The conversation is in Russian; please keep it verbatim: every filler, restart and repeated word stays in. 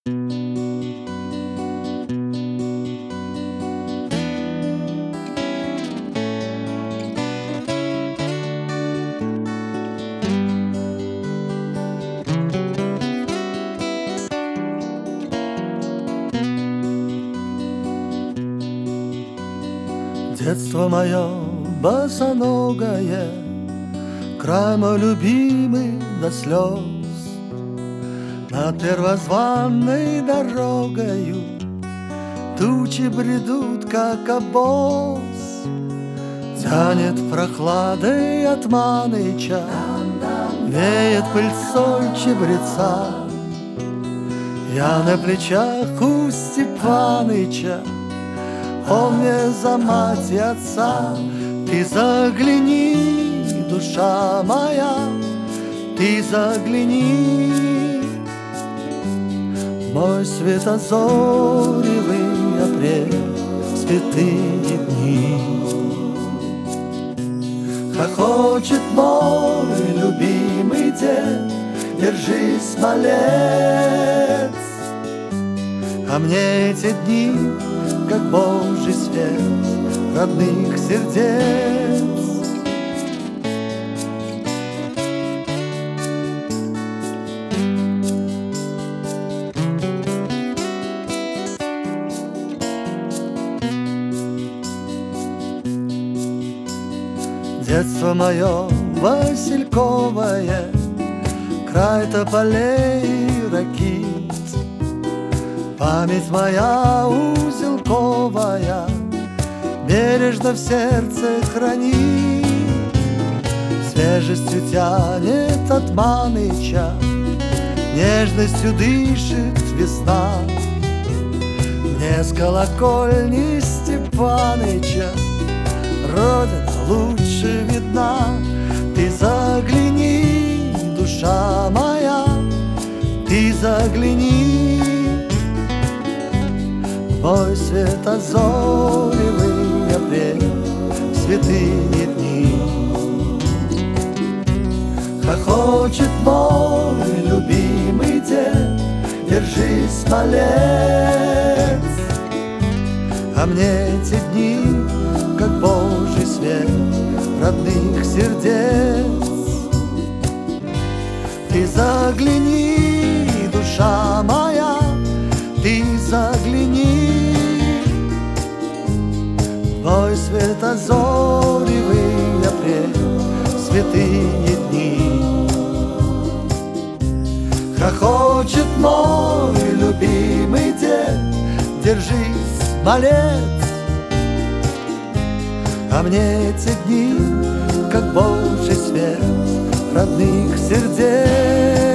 Детство мое босоногое, край мой любимый до слез. Над первозванной дорогою тучи бредут, как обоз. Тянет прохладой от Маныча, веет пыльцой чебреца. Я на плечах у Степаныча, он мне за мать и отца. Ты загляни, душа моя, ты загляни. Мой светозоревый апрель, святые дни. Хохочет мой любимый дед, держись, малец. А мне эти дни, как Божий свет родных сердец. Детство мое васильковое, край тополей и ракит. Память моя узелковая бережно в сердце хранит. Свежестью тянет от Маныча, нежностью дышит весна. Мне с колокольни Степаныча родина лучше видна. Ты загляни, душа моя, ты загляни. Мой светозоревый апрель, святые дни. Хохочет мой любимый дед, держись, малец. А мне эти дни, как Божий свет родных сердец. Ты загляни, душа моя, ты загляни. Мой светозоревый апрель, святые дни. Хохочет мой любимый дед, держись, малец. А мне эти дни, как Божий свет родных сердец.